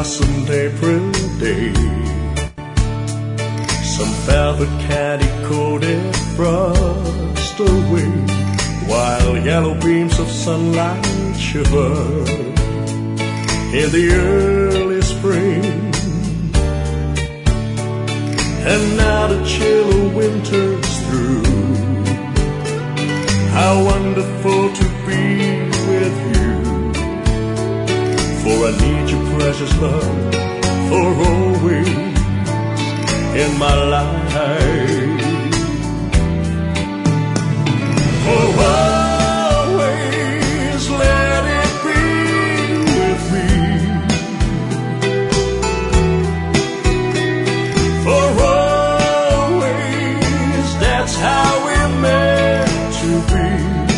blossomed April day. Some velvet candy coated frost away, while yellow beams of sunlight shiver in the early spring. And now the chill of winter's through. How wonderful to be with you. For I need your precious love for always in my life. For always let it be with me. For always, that's how we're meant to be.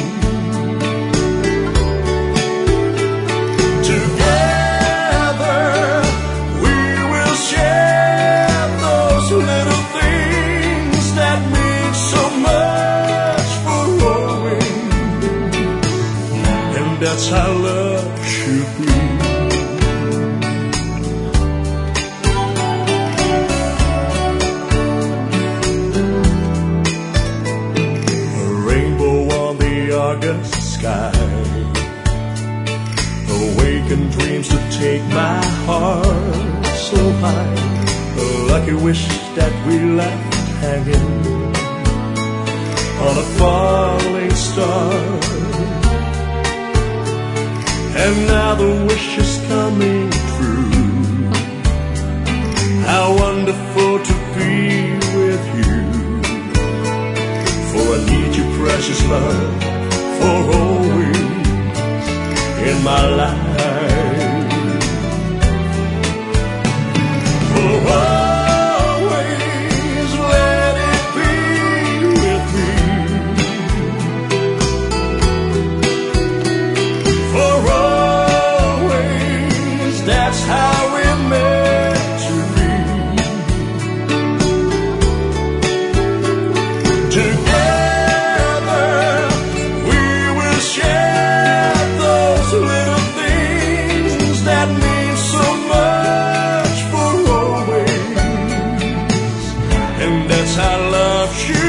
Together we will share those little things that mean so much for always. And that's how love should be. August sky, awakened dreams to take my heart so high, a lucky wish that we left hanging on a falling star. And now the wish is coming true. How wonderful to be with you. For I need your precious love for always in my life. For always let it be with me. For always, that's how we're meant to be. Together little things that mean so much for always, and that's how love should